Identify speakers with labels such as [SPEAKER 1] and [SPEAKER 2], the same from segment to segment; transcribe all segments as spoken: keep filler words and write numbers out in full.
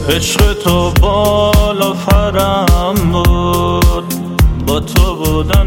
[SPEAKER 1] عشق تو بالا فرم بود، با تو بودن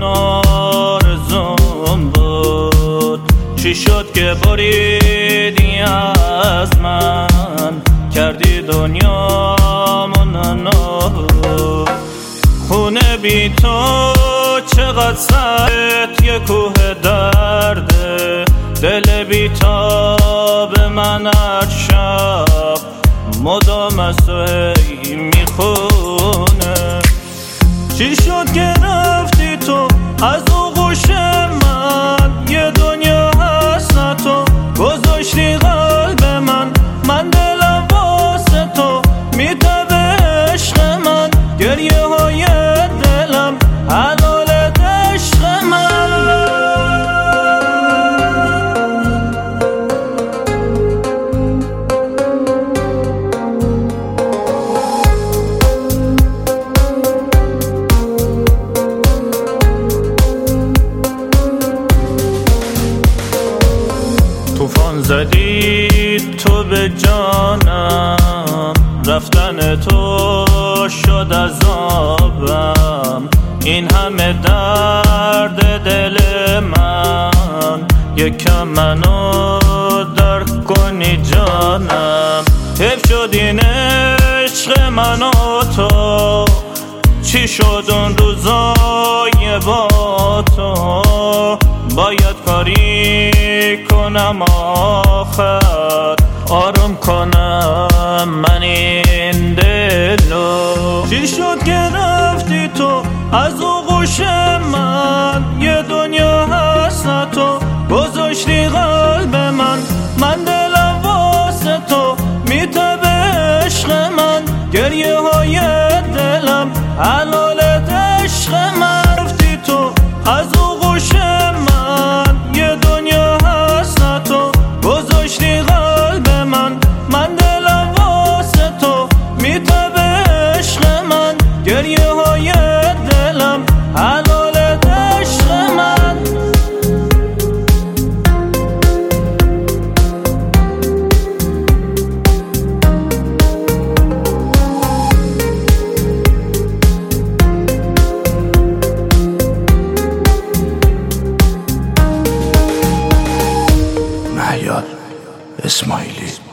[SPEAKER 1] آرزوم بود. چی شد که بریدی از من، کردی دنیامون نابود. خونه بی تو چقدر سرت یه کوه درده، دل بی تاب من هر شب مدام از تو هی میخونه. چی شد که رفتی تو از آغوش من، یه دنیا هست نه تو گذاشتی قلب من. من دلم واسه تو میتابه عشق من، گریه های دلم حلال عشق من. طوفان زدی تو به جانم، رفتن تو شد عذابم. این همه درد دل من، یکم منو درک کنی جانم. حیف شد این عشق من و تو، چی شد اون روزای با تو. باید کاری کنم آخر، آروم کنم من این دلو. چی شد که رفتی تو از آغوش من، یه دنیا هست نه تو گذاشتی قلب من. من دلم واسه تو میتابه عشق من، گریه های دلم حلال عشق من. رفتی تو از آغوش من، یه دنیا هست نه تو گذاشتی قلب من. من دلم واسه تو میتابه عشق من، گریه های دلم حلال عشق من.
[SPEAKER 2] مهیار اسماعیلی.